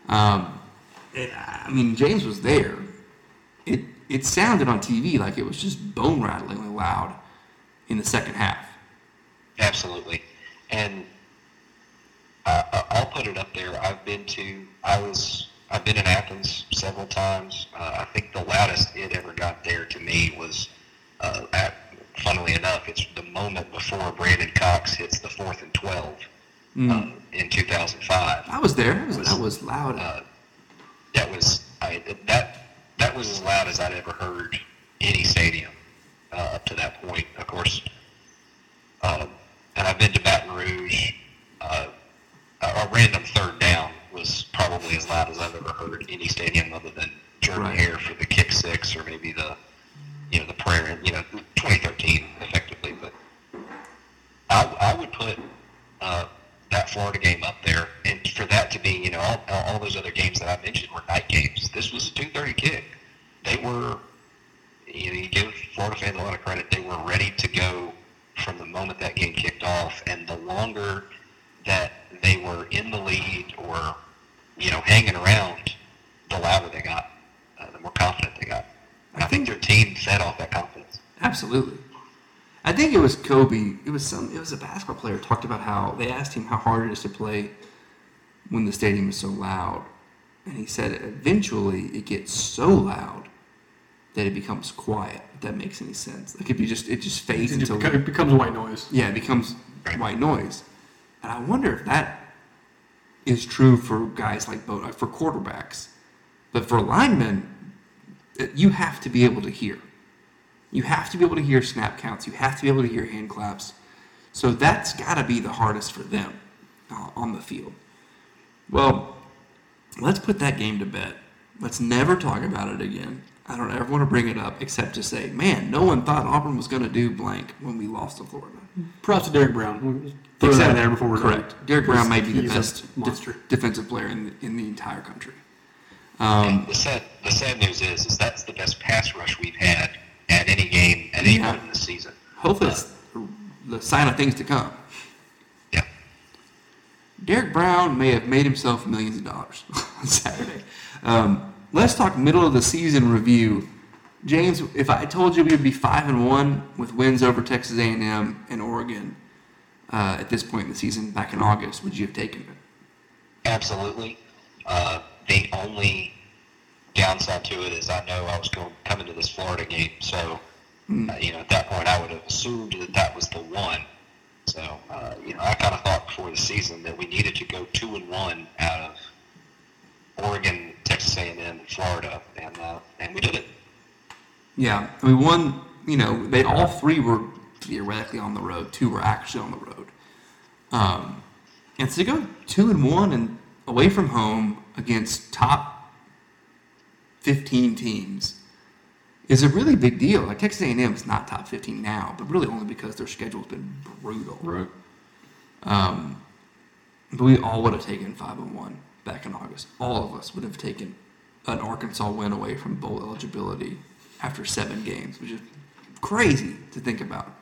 Speaker 3: I mean, James was there. It sounded on TV like it was just bone-rattlingly loud in the second half.
Speaker 5: Absolutely. And I'll put it up there. I've been in Athens several times. I think the loudest it ever got there to me was, funnily enough, it's the moment before Brandon Cox hits the 4th and 12 in 2005.
Speaker 3: I was there. That was loud.
Speaker 5: That was as loud as I'd ever heard any stadium up to that point. Of course, and I've been to Baton Rouge. A random third down was probably as loud as I've ever heard any stadium other than Jordan Hare for the kick six, or maybe the prayer, 2013 effectively. But I would put that Florida game up there, and for that to be, all those other games that I mentioned were night games. This was a 2:30 kick. They were, you give Florida fans a lot of credit. They were ready to go from the moment that game kicked off, and the longer that they were in the lead or, hanging around, the louder they got, the more confident they got. And I think their team fed off that confidence.
Speaker 3: Absolutely. I think it was Kobe. It was a basketball player talked about how they asked him how hard it is to play when the stadium is so loud, and he said eventually it gets so loud that it becomes quiet. If that makes any sense? Like it just fades until
Speaker 4: it becomes white noise.
Speaker 3: Yeah, it becomes white noise, and I wonder if that is true for guys like for quarterbacks, but for linemen, you have to be able to hear. You have to be able to hear snap counts. You have to be able to hear hand claps. So that's got to be the hardest for them on the field. Well, let's put that game to bed. Let's never talk about it again. I don't ever want to bring it up except to say, man, no one thought Auburn was going to do blank when we lost to Florida.
Speaker 4: Props to Derek Brown. Throw that in there before we're
Speaker 3: correct.
Speaker 4: done.
Speaker 3: Derek Brown may be the
Speaker 4: He's
Speaker 3: best
Speaker 4: a monster.
Speaker 3: defensive player in the entire country.
Speaker 5: And the sad news is that's the best pass rush we've had at any game at any point in the season.
Speaker 3: Hopefully it's the sign of things to come.
Speaker 5: Yeah.
Speaker 3: Derek Brown may have made himself millions of dollars on Saturday. Let's talk middle of the season review. James, if I told you we would be 5-1 with wins over Texas A&M and Oregon at this point in the season back in August, would you have taken it?
Speaker 5: Absolutely. The only downside to it is I know I was coming to this Florida game, so at that point I would have assumed that was the one. So I kind of thought before the season that we needed to go 2-1 out of Oregon, Texas A&M, and Florida, and we did it.
Speaker 3: Yeah, we won. They all three were theoretically on the road. Two were actually on the road, and to go 2-1 and away from home against top 15 teams is a really big deal. Like Texas A&M is not top 15 now, but really only because their schedule's been brutal.
Speaker 4: Right.
Speaker 3: But we all would have taken 5-1 back in August. All of us would have taken an Arkansas win away from bowl eligibility after 7 games, which is crazy to think about.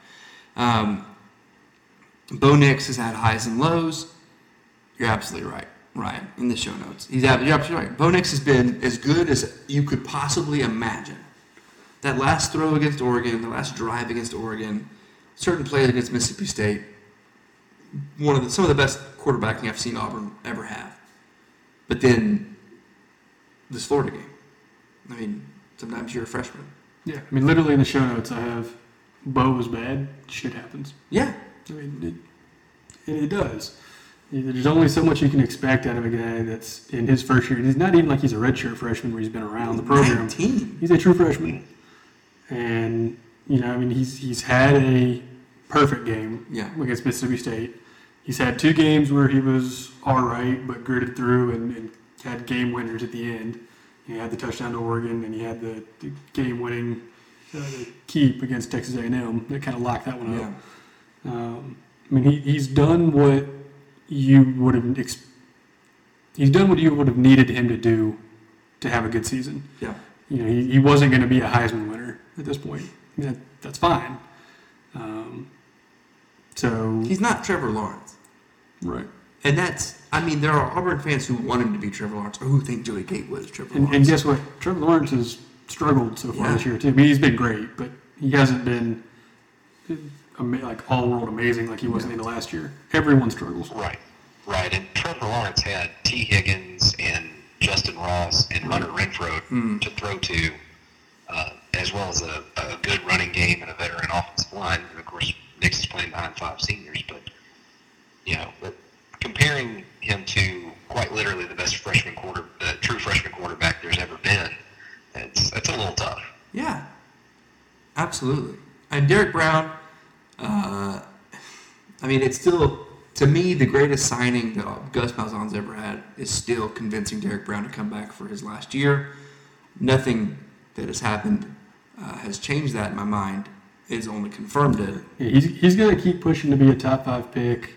Speaker 3: Bo Nix has had highs and lows. You're absolutely right, Ryan, in the show notes. You're absolutely right. Bo Nix has been as good as you could possibly imagine. That last throw against Oregon, the last drive against Oregon, certain plays against Mississippi State, some of the best quarterbacking I've seen Auburn ever have. But then this Florida game. I mean, sometimes you're a freshman.
Speaker 4: Yeah, I mean, literally in the show notes I have Bo was bad, shit happens.
Speaker 3: Yeah.
Speaker 4: I mean, it does. There's only so much you can expect out of a guy that's in his first year. He's not even like he's a redshirt freshman where he's been around the program.
Speaker 3: 19.
Speaker 4: He's a true freshman. And, he's had a perfect game against Mississippi State. He's had 2 games where he was all right, but gritted through and had game winners at the end. He had the touchdown to Oregon, and he had the game-winning keep against Texas A&M that kind of locked that one up. Yeah. He's done what you would have needed him to do to have a good season.
Speaker 3: Yeah.
Speaker 4: He wasn't going to be a Heisman winner at this point. That's fine. So
Speaker 3: He's not Trevor Lawrence.
Speaker 4: right.
Speaker 3: And there are Auburn fans who want him to be Trevor Lawrence or who think Joey Gatewood is Trevor Lawrence.
Speaker 4: And guess what? Trevor Lawrence has struggled so far this year, too. I mean, he's been great, but he hasn't been like all-world amazing like he was in the last year. Everyone struggles.
Speaker 5: Right. And Trevor Lawrence had T. Higgins and Justin Ross and Hunter Renfrow to throw to, as well as a good running game and a veteran offensive line. And of course, Nix is playing behind 5 seniors, but comparing him to quite literally the best true freshman quarterback there's ever been, it's a little tough.
Speaker 3: Yeah, absolutely. And Derek Brown, it's still, to me, the greatest signing that Gus Malzahn's ever had is still convincing Derek Brown to come back for his last year. Nothing that has happened has changed that in my mind. It's only confirmed it.
Speaker 4: Yeah, he's going to keep pushing to be a top 5 pick.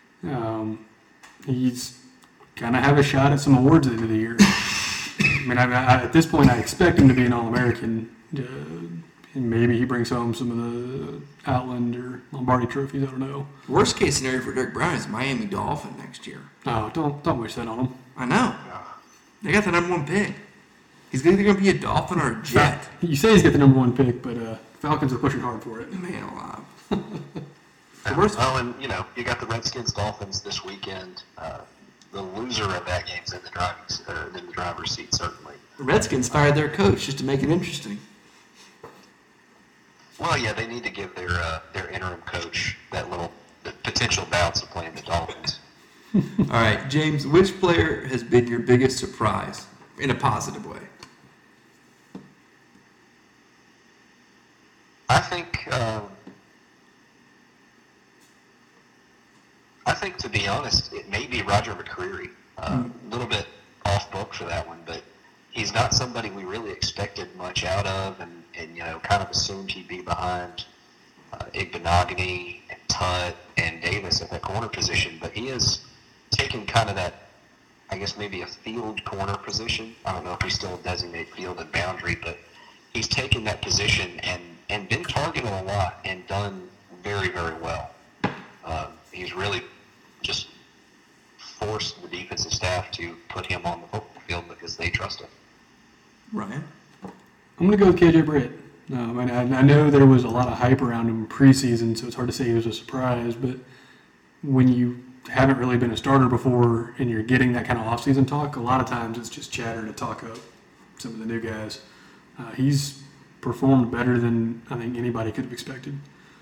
Speaker 4: He's going to have a shot at some awards at the end of the year. At this point, I expect him to be an All-American. And maybe he brings home some of the Outland or Lombardi trophies. I don't know.
Speaker 3: Worst case scenario for Derek Brown is Miami Dolphin next year.
Speaker 4: Oh, don't wish that on him.
Speaker 3: I know. They got the number 1 pick. He's either going to be a Dolphin or a Jet.
Speaker 4: You say he's got the number 1 pick, but Falcons are pushing hard for it.
Speaker 3: Man alive.
Speaker 5: You got the Redskins Dolphins this weekend. The loser of that game's in the driver's seat, certainly.
Speaker 3: The Redskins fired their coach just to make it interesting.
Speaker 5: Well, yeah, they need to give their interim coach the potential bounce of playing the Dolphins.
Speaker 3: All right, James, which player has been your biggest surprise in a positive way?
Speaker 5: I think, to be honest, it may be Roger McCreary. A little bit off book for that one, but he's not somebody we really expected much out of, and kind of assumed he'd be behind Igbenogany and Tutt and Davis at that corner position. But he has taken kind of that, I guess maybe a field corner position. I don't know if we still designate field and boundary, but he's taken that position and been targeted a lot and done very, very well. He's really just forced the defensive staff to put him on the football field because they trust him.
Speaker 3: Ryan?
Speaker 4: I'm going to go with KJ Britt. I know there was a lot of hype around him preseason, so it's hard to say he was a surprise, but when you haven't really been a starter before and you're getting that kind of offseason talk, a lot of times it's just chatter to talk up some of the new guys. He's performed better than I think anybody could have expected.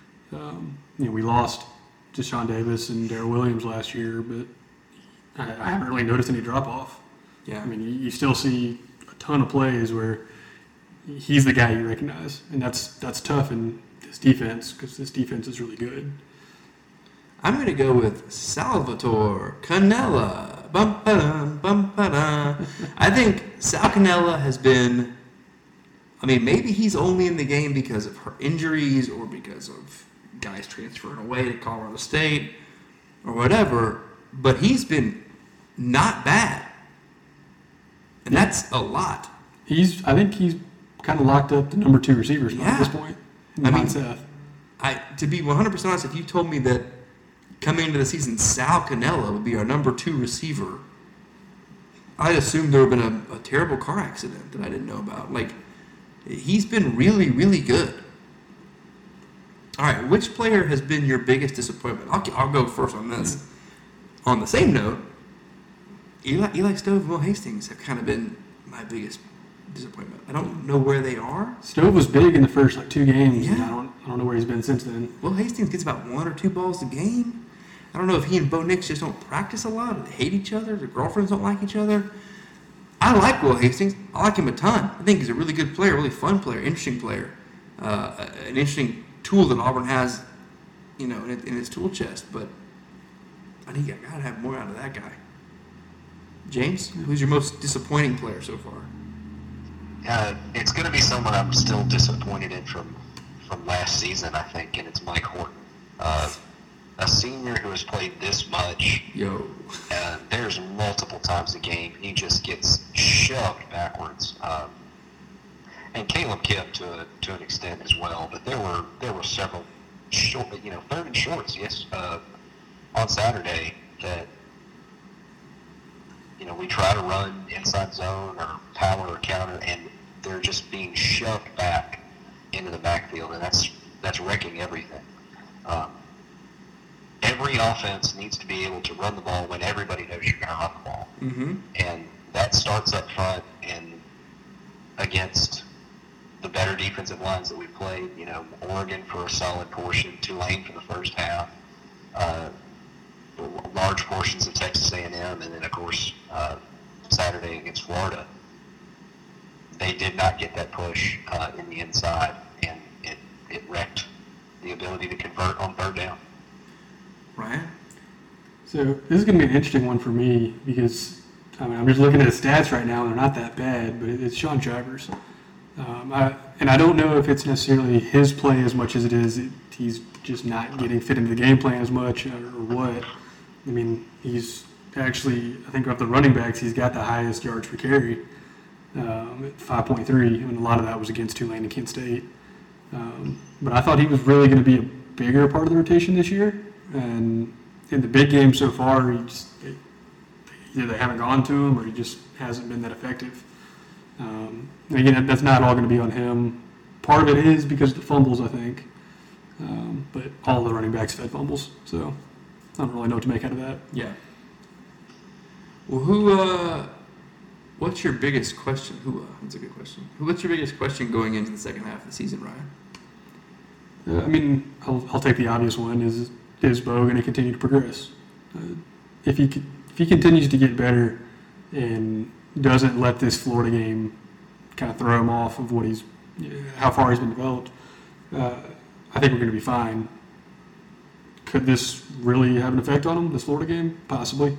Speaker 4: We lost Deshaun Davis and Darrell Williams last year, but I haven't really noticed any drop-off.
Speaker 3: Yeah.
Speaker 4: You still see a ton of plays where he's the guy you recognize, and that's tough in this defense because this defense is really good.
Speaker 3: I'm going to go with Salvatore Cannella. Bum-ba-dum, bum-ba-dum. I think Sal Cannella has been, maybe he's only in the game because of her injuries or because of guys transferring away to Colorado State or whatever, but he's been not bad. And that's a lot.
Speaker 4: I think he's kind of locked up the number 2 receiver spot at this point. Seth.
Speaker 3: To be 100% honest, if you told me that coming into the season, Sal Cannella would be our number 2 receiver, I'd assume there would have been a terrible car accident that I didn't know about. He's been really, really good. All right, which player has been your biggest disappointment? I'll go first on this. On the same note, Eli Stove and Will Hastings have kind of been my biggest disappointment. I don't know where they are.
Speaker 4: Stove was big in the first 2 games.
Speaker 3: Yeah.
Speaker 4: And I don't know where he's been since then.
Speaker 3: Will Hastings gets about 1 or 2 balls a game. I don't know if he and Bo Nix just don't practice a lot, or they hate each other, their girlfriends don't like each other. I like Will Hastings. I like him a ton. I think he's a really good player, really fun player, interesting player, an interesting tool that Auburn has, in its tool chest. But I think I gotta have more out of that guy. James, who's your most disappointing player so far?
Speaker 5: It's going to be someone I'm still disappointed in from last season, I think, and it's Mike Horton. A senior who has played this much. There's multiple times a game he just gets shoved backwards. And Caleb Kipp to an extent as well, but there were several short, third and shorts, yes, on Saturday that, we try to run inside zone or power or counter, and they're just being shoved back into the backfield, and that's wrecking everything. Every offense needs to be able to run the ball when everybody knows you're going to run the ball.
Speaker 3: Mm-hmm.
Speaker 5: And that starts up front and against the better defensive lines that we played, Oregon for a solid portion, Tulane for the first half, large portions of Texas A&M, and then, of course, Saturday against Florida. They did not get that push in the inside, and it wrecked the ability to convert on third down.
Speaker 3: Ryan?
Speaker 4: So this is going to be an interesting one for me because I'm just looking at his stats right now, and they're not that bad, but it's Sean Shivers. I don't know if it's necessarily his play as much as it is he's just not getting fit into the game plan as much or what. I mean, he's actually, I think of the running backs, he's got the highest yards per carry at 5.3, and a lot of that was against Tulane and Kent State. But I thought he was really going to be a bigger part of the rotation this year. And in the big game so far, either they haven't gone to him or he just hasn't been that effective. Again, that's not all going to be on him. Part of it is because of the fumbles, I think. But all the running backs fed fumbles, so I don't really know what to make out of that.
Speaker 3: Yeah. Well, what's your biggest question? That's a good question. What's your biggest question going into the second half of the season, Ryan?
Speaker 4: I'll take the obvious one. Is Bo going to continue to progress? If he continues to get better and doesn't let this Florida game kind of throw him off of how far he's been developed, I think we're going to be fine. Could this really have an effect on him, this Florida game? Possibly.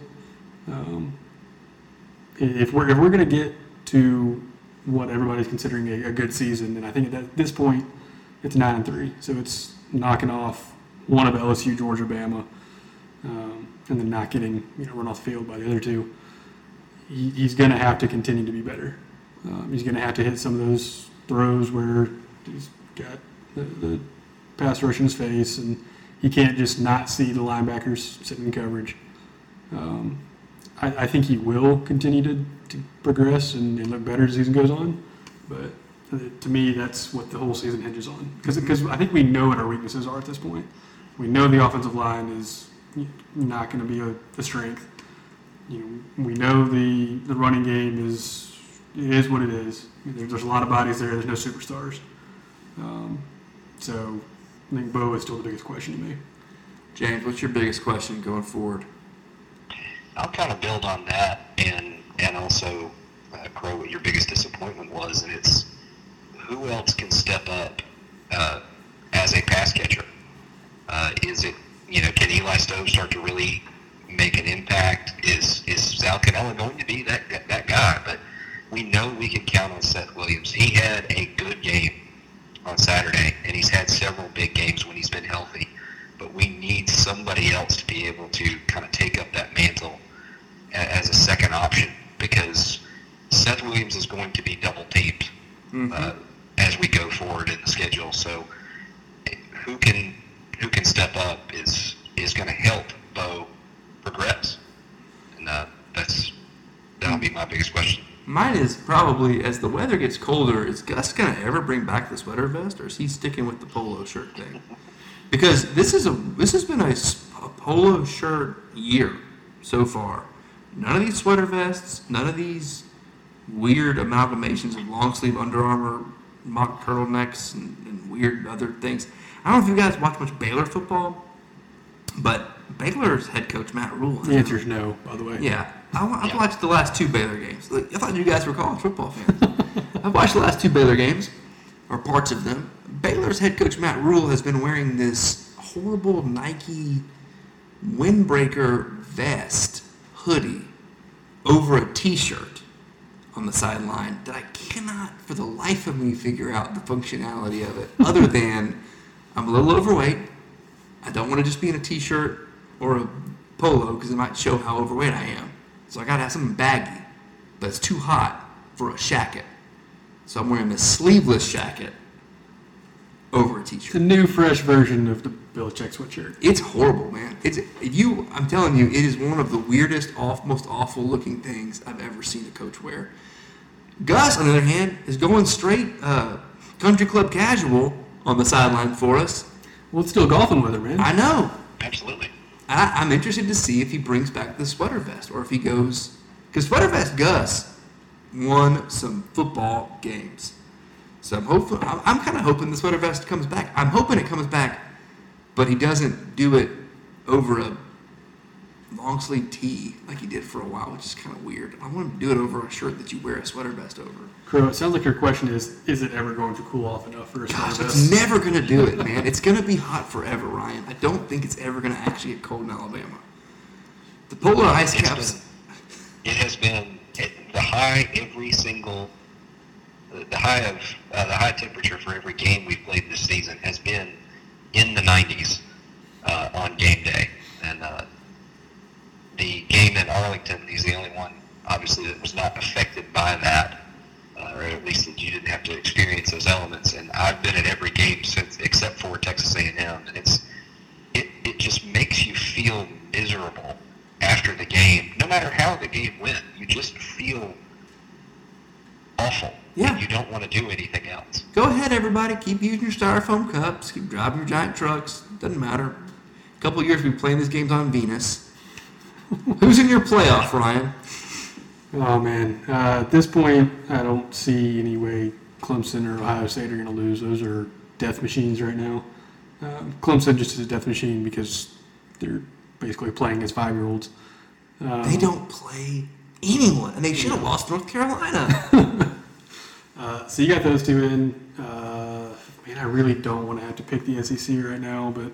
Speaker 4: If we're going to get to what everybody's considering a good season, and I think at this point it's 9-3, so it's knocking off one of LSU, Georgia, Bama, and then not getting run off the field by the other two. He's going to have to continue to be better. He's going to have to hit some of those throws where he's got the pass rush in his face, and he can't just not see the linebackers sitting in coverage. I think he will continue to progress and look better as the season goes on, but to me, that's what the whole season hinges on. Because I think we know what our weaknesses are at this point. We know the offensive line is not going to be a strength. We know the running game is what it is. There's a lot of bodies there. There's no superstars. So I think Bo is still the biggest question to me.
Speaker 3: James, what's your biggest question going forward?
Speaker 5: I'll kind of build on that and also Crow what your biggest disappointment was, and it's who else can step up as a pass catcher? Is it, can Eli Stove start to really make an impact? Is Sal Cannella going to be that guy? But we know we can count on Seth Williams. He had a good game on Saturday, and he's had several big games when he's been healthy. But we need somebody else to be able to kind of take up that mantle as a second option, because Seth Williams is going to be double teamed as we go forward in the schedule. So who can step up is going to help Bo progress, and that'll be my biggest question.
Speaker 3: Mine is probably, as the weather gets colder, is Gus going to ever bring back the sweater vest, or is he sticking with the polo shirt thing? Because this has been a polo shirt year so far. None of these sweater vests, none of these weird amalgamations of long sleeve Under Armour mock turtlenecks and weird other things. I don't know if you guys watch much Baylor football, but Baylor's head coach Matt Rule.
Speaker 4: The answer is no, by the way.
Speaker 3: Yeah. I've watched the last two Baylor games. I thought you guys were college football fans. I've watched the last two Baylor games, or parts of them. Baylor's head coach Matt Rule has been wearing this horrible Nike windbreaker vest hoodie over a T-shirt on the sideline that I cannot for the life of me figure out the functionality of it, other than I'm a little overweight. I don't want to just be in a T-shirt or a polo because it might show how overweight I am. So I got to have something baggy, but it's too hot for a shacket. So I'm wearing this sleeveless jacket over a
Speaker 4: It's
Speaker 3: t-shirt.
Speaker 4: a new, fresh version of the Belichick sweatshirt.
Speaker 3: It's horrible, man. I'm telling you, it is one of the weirdest, most awful looking things I've ever seen a coach wear. Gus, on the other hand, is going straight country club casual on the sideline for us.
Speaker 4: Well, it's still golfing weather, man.
Speaker 3: I know.
Speaker 5: Absolutely.
Speaker 3: I'm interested to see if he brings back the sweater vest or if he goes, because sweater vest Gus won some football games. So I'm kind of hoping the sweater vest comes back. I'm hoping it comes back, but he doesn't do it over a long sleeve tee like he did for a while, which is kind of weird. I want him to do it over a shirt that you wear a sweater vest over.
Speaker 4: Crow, it sounds like your question is it ever going to cool off enough for a
Speaker 3: Gosh,
Speaker 4: sweater
Speaker 3: it's
Speaker 4: vest?
Speaker 3: never going to do it, man. It's going to be hot forever, Ryan. I don't think it's ever going to actually get cold in Alabama. The polar ice caps.
Speaker 5: It has been the high every single. The high temperature for every game we've played this season has been in the 90s on game day, and the game in Arlington is the only one, obviously, that was not affected by that, or at least that you didn't have to experience those elements. And I've been at every game since, except for Texas A&M, and it just makes you feel miserable after the game. No matter how the game went, you just feel awful.
Speaker 3: Yeah.
Speaker 5: And you don't want to do anything else.
Speaker 3: Go ahead, everybody. Keep using your styrofoam cups. Keep driving your giant trucks. Doesn't matter. A couple of years we've been playing these games on Venus. Who's in your playoff, Ryan?
Speaker 4: Oh, man. At this point, I don't see any way Clemson or Ohio State are going to lose. Those are death machines right now. Clemson just is a death machine because they're basically playing as 5-year-olds.
Speaker 3: They don't play anyone, and they should have lost North Carolina.
Speaker 4: So you got those two in. Man, I really don't want to have to pick the SEC right now, but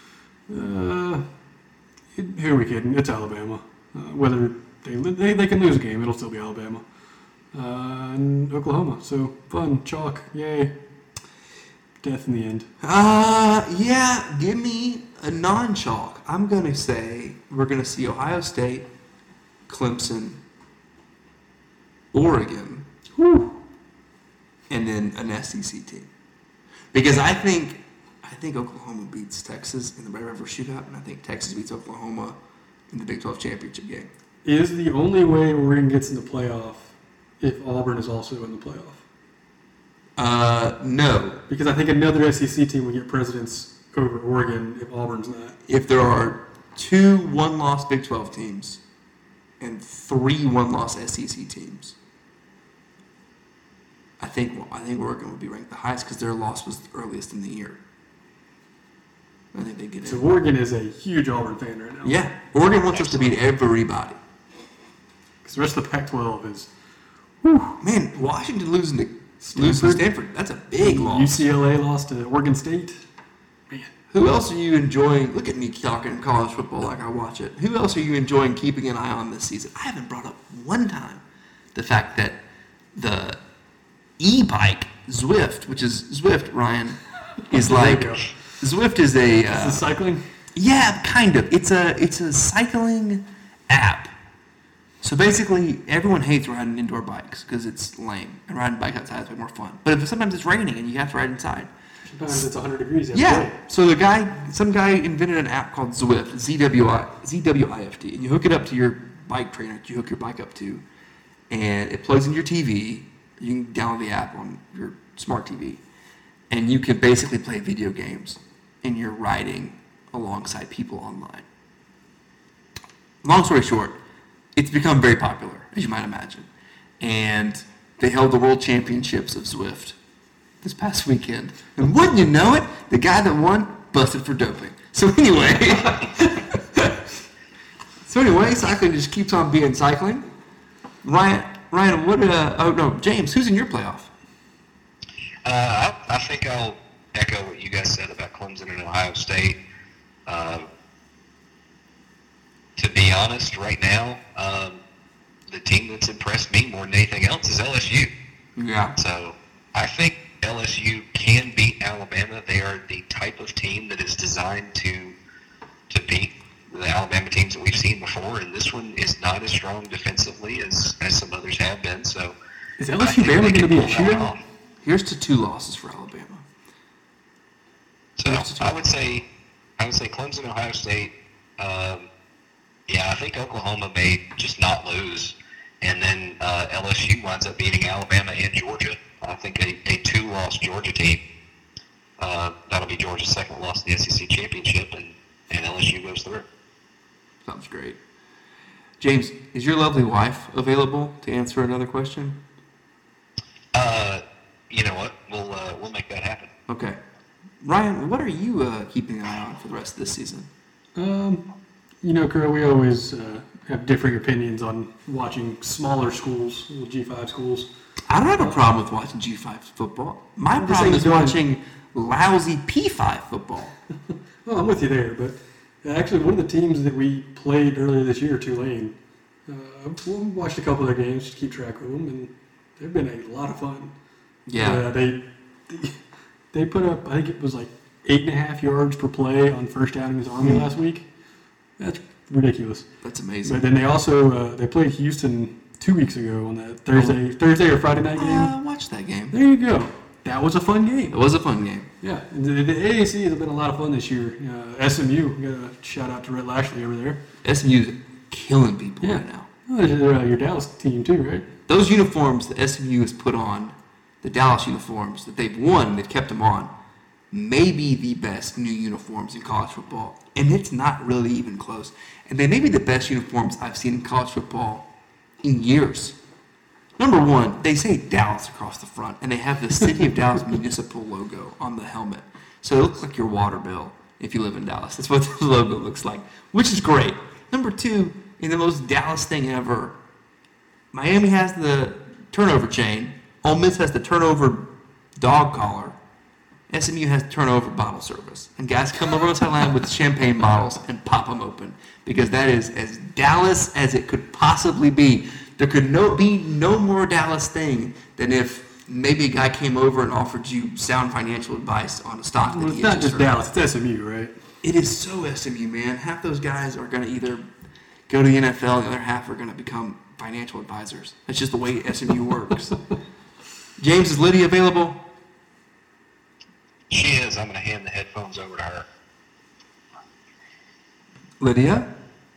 Speaker 4: who are we kidding? It's Alabama. Whether they can lose a game, it'll still be Alabama. And Oklahoma. So fun, chalk, yay. Death in the end.
Speaker 3: Yeah, give me a non-chalk. I'm going to say we're going to see Ohio State, Clemson, Oregon, and then an SEC team. Because I think Oklahoma beats Texas in the Red River Shootout, and I think Texas beats Oklahoma in the Big 12 championship game.
Speaker 4: Is the only way Oregon gets in the playoff if Auburn is also in the playoff?
Speaker 3: No.
Speaker 4: Because I think another SEC team will get precedence over Oregon if Auburn's not.
Speaker 3: If there are 2 one-loss Big 12 teams and 3 one-loss SEC teams, I think Oregon would be ranked the highest because their loss was the earliest in the year. I think they get it.
Speaker 4: So Oregon is a huge Auburn fan right now.
Speaker 3: Yeah, Oregon wants us to beat everybody.
Speaker 4: Because the rest of the Pac-12 is
Speaker 3: Man, Washington losing to Stanford. That's a big loss.
Speaker 4: UCLA lost to Oregon State. Man.
Speaker 3: Who else are you enjoying? Look at me talking college football like I watch it. Who else are you enjoying keeping an eye on this season? I haven't brought up one time the fact that the e-bike Zwift, which is Zwift, Ryan, is like Zwift is a
Speaker 4: Is this cycling?
Speaker 3: yeah, kind of. It's a cycling app. So basically, everyone hates riding indoor bikes because it's lame, and riding bikes outside is way more fun. But if sometimes it's raining and you have to ride inside.
Speaker 4: Sometimes it's 100 degrees.
Speaker 3: Yeah. So some guy invented an app called Zwift, ZWIFT, and you hook it up to your bike trainer that you hook your bike up to, and it plugs into your TV. You can download the app on your smart TV, and you can basically play video games, and you're riding alongside people online. Long story short, it's become very popular, as you might imagine, and they held the World Championships of Zwift this past weekend. And wouldn't you know it, the guy that won busted for doping. So anyway, cycling just keeps on being cycling. Ryan, James, who's in your playoff?
Speaker 5: I think I'll echo what you guys said about Clemson and Ohio State. To be honest, right now, the team that's impressed me more than anything else is LSU.
Speaker 3: Yeah.
Speaker 5: So I think LSU can beat Alabama. They are the type of team that is designed to beat the Alabama teams that we've seen before, and this one is not as strong defensively as some others have been. So
Speaker 4: is LSU Bama going to be a shootout?
Speaker 3: Here's to 2 losses for Alabama. substitute?
Speaker 5: I would say Clemson, Ohio State. I think Oklahoma may just not lose, and then LSU winds up beating Alabama and Georgia. I think a two-loss Georgia team. That'll be Georgia's second loss to the SEC championship, and LSU goes through.
Speaker 3: Sounds great. James, is your lovely wife available to answer another question?
Speaker 5: You know what? We'll make that happen.
Speaker 3: Okay. Ryan, what are you keeping an eye on for the rest of this season?
Speaker 4: Crow, we always have differing opinions on watching smaller schools, little G5 schools.
Speaker 3: I don't have a problem with watching G5 football. My problem is watching lousy P5 football.
Speaker 4: Well, I'm with you there, but actually one of the teams that we played earlier this year, Tulane, we watched a couple of their games to keep track of them, and they've been a lot of fun.
Speaker 3: Yeah.
Speaker 4: They put up, I think it was like 8.5 yards per play on first down against Army last week. That's ridiculous.
Speaker 3: That's amazing.
Speaker 4: But then they also they played Houston 2 weeks ago on that Thursday or Friday night game.
Speaker 3: Watch that game.
Speaker 4: There you go. That was a fun game.
Speaker 3: It was a fun game.
Speaker 4: Yeah, the AAC has been a lot of fun this year. SMU, we got a shout out to Rhett Lashley over there.
Speaker 3: SMU's killing people right now.
Speaker 4: Oh, they're your Dallas team too, right?
Speaker 3: Those uniforms that SMU has put on, the Dallas uniforms that they've won, they've kept them on, may be the best new uniforms in college football. And it's not really even close. And they may be the best uniforms I've seen in college football in years. Number one, they say Dallas across the front, and they have the City of Dallas Municipal logo on the helmet. So it looks like your water bill if you live in Dallas. That's what the logo looks like, which is great. Number two, in the most Dallas thing ever, Miami has the turnover chain. Ole Miss has the turnover dog collar. SMU has turnover bottle service. And guys come over on the sideline with champagne bottles and pop them open because that is as Dallas as it could possibly be. There could be no more Dallas thing than if maybe a guy came over and offered you sound financial advice on a stock.
Speaker 4: Well, it's not just Dallas, it's SMU, right?
Speaker 3: It is so SMU, man. Half those guys are going to either go to the NFL, the other half are going to become financial advisors. That's just the way SMU works. James, is Lydia available?
Speaker 5: She is. I'm going to hand the headphones over to her.
Speaker 3: Lydia?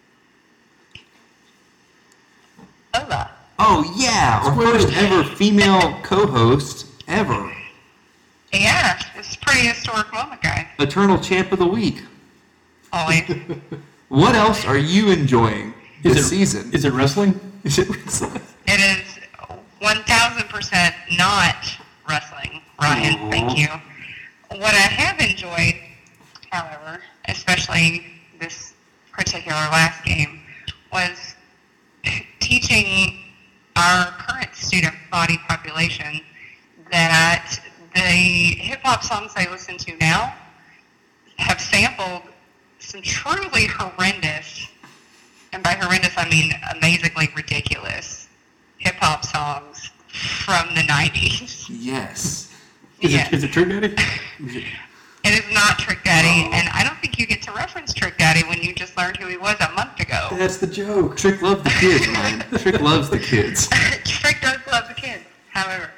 Speaker 6: Hola.
Speaker 3: Oh, yeah. Our first ever female co-host ever.
Speaker 6: Yeah, it's a pretty historic moment, guys.
Speaker 3: Eternal champ of the week.
Speaker 6: Always.
Speaker 3: What else are you enjoying this season?
Speaker 4: Is it wrestling?
Speaker 3: Is it wrestling?
Speaker 6: It is 1,000% not wrestling, Ryan. Thank you. What I have enjoyed, however, especially this particular last game, was teaching our current student body population that the hip-hop songs they listen to now have sampled some truly horrendous, and by horrendous I mean amazingly ridiculous, hip-hop songs from the 90s.
Speaker 3: Yes.
Speaker 4: Is it Trick Daddy?
Speaker 6: It is not Trick Daddy, and I don't think you get to reference Trick Daddy when you just learned who he was a month ago.
Speaker 4: That's the joke.
Speaker 3: Trick loves the kids, man. Trick loves the kids.
Speaker 6: Trick does love the kids, however.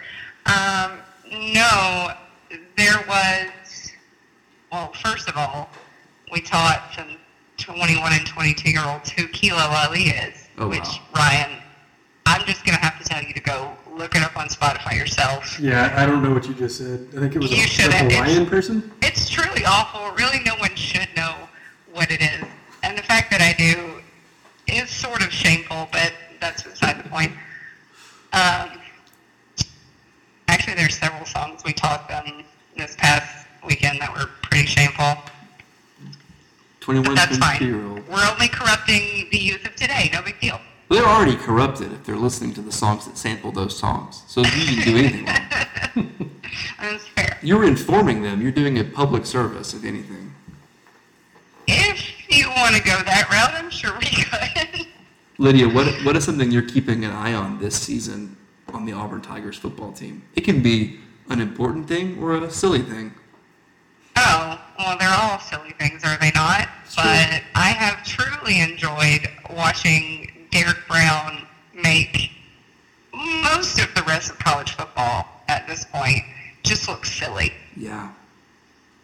Speaker 6: No, there was, well, first of all, we taught some 21 and 22-year-olds who Kilo Ali is, which, Ryan, I'm just going to have to tell you to go look it up on Spotify yourself.
Speaker 4: Yeah, I don't know what you just said. I think it was a Hawaiian person.
Speaker 6: It's truly awful. Really, no one should know what it is. And the fact that I do is sort of shameful, but that's beside the point. Actually, there's several songs we taught them this past weekend that were pretty shameful.
Speaker 3: 21,
Speaker 6: that's fine.
Speaker 3: 22-year-old.
Speaker 6: We're only corrupting the youth of today. No big deal.
Speaker 3: They're already corrupted if they're listening to the songs that sample those songs. So you didn't do anything wrong.
Speaker 6: That's fair.
Speaker 3: You're informing them. You're doing a public service, if anything.
Speaker 6: If you want to go that route, I'm sure we could.
Speaker 3: Lydia, what is something you're keeping an eye on this season on the Auburn Tigers football team? It can be an important thing or a silly thing.
Speaker 6: Oh, well, they're all silly things, are they not? But I have truly enjoyed watching Derek Brown make most of the rest of college football at this point just look silly.
Speaker 3: Yeah.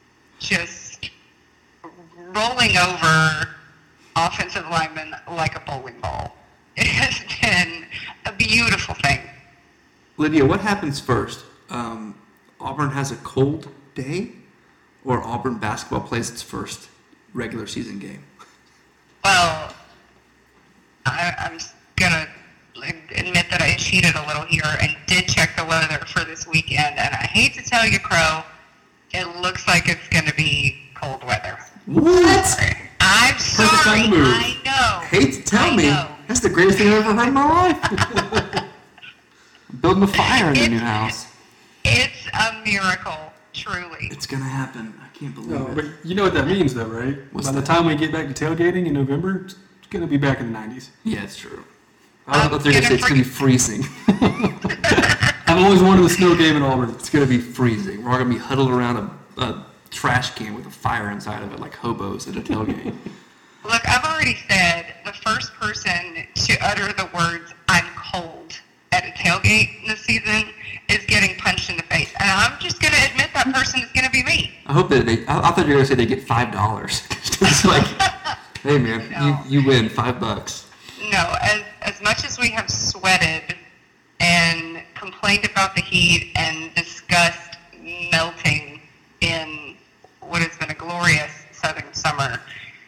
Speaker 6: just rolling over offensive linemen like a bowling ball. It has been a beautiful thing.
Speaker 3: Lydia, what happens first? Auburn has a cold day, or Auburn basketball plays its first regular season game?
Speaker 6: Well, I'm going to admit that I cheated a little here and did check the weather for this weekend. And I hate to tell you, Crow, it looks like it's going to be cold weather.
Speaker 3: What?
Speaker 6: I'm sorry.
Speaker 3: time to move.
Speaker 6: I know.
Speaker 3: Hate to tell me. That's the greatest thing I've ever heard in my life. Building a fire in the new house.
Speaker 6: It's a miracle, truly.
Speaker 3: It's going to happen. I can't believe
Speaker 4: No,
Speaker 3: it.
Speaker 4: but you know what that means, though, right?
Speaker 3: What's
Speaker 4: By the
Speaker 3: that?
Speaker 4: time we get back to tailgating in November, it's going to be back in the 90s.
Speaker 3: Yeah, it's true. I thought they were going to say it's going to be freezing.
Speaker 4: I've always wanted a snow game in Auburn.
Speaker 3: It's going to be freezing. We're all going to be huddled around a trash can with a fire inside of it like hobos at a tailgate.
Speaker 6: Look, I've already said the first person to utter the words, "I'm cold," at a tailgate this season is getting punched in the face. And I'm just going to admit that person is going to be me.
Speaker 3: I hope that I thought you were going to say they get $5. It's like, hey man,
Speaker 6: No.
Speaker 3: you win $5.
Speaker 6: No, as much as we have sweated and complained about the heat and discussed melting in what has been a glorious southern summer,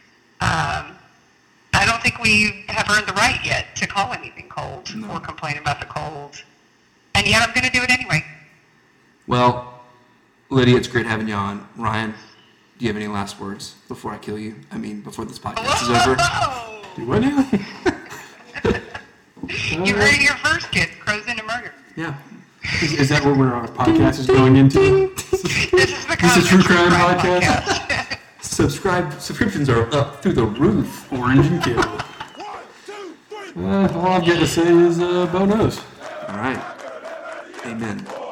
Speaker 6: I don't think we have earned the right yet to call anything cold or complain about the cold. And yet I'm going to do it anyway.
Speaker 3: Well, Lydia, it's great having you on. Ryan, do you have any last words before I kill you? I mean, before this podcast is over?
Speaker 6: Whoa!
Speaker 4: What now?
Speaker 6: You heard it here first, kids. Crows into murder.
Speaker 3: Yeah.
Speaker 4: Is that what our podcast is going into?
Speaker 6: This is the
Speaker 4: This is a true crime podcast?
Speaker 3: Subscriptions are up through the roof.
Speaker 4: Orange and Kill. All I've got to say is Bo knows.
Speaker 3: All right. Amen.